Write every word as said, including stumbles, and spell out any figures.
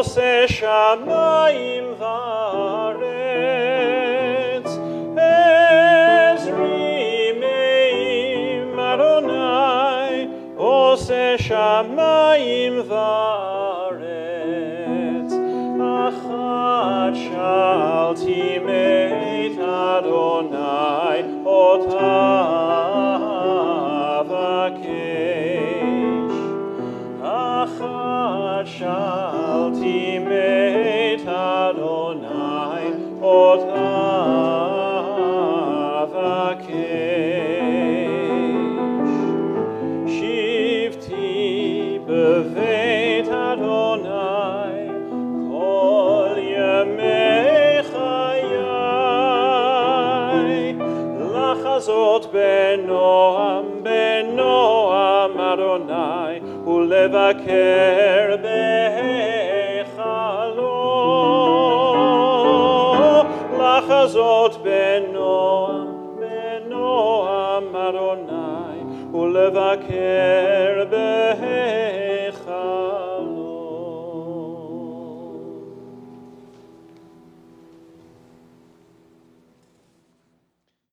עושה שמיים וארץ, עזרימים אדוני, עושה שמיים וארץ. אחת שאלתי מאת אדוני, אותה אבקש. אחת שאלתי מאת אדוני, אותה אבקש. שבתי בבית אדוני כל ימי חיי, לחזות בנועם בנועם אדוני, ולבקר בהיכלו. לחזות בנועם בנועם אדוני, ולבקר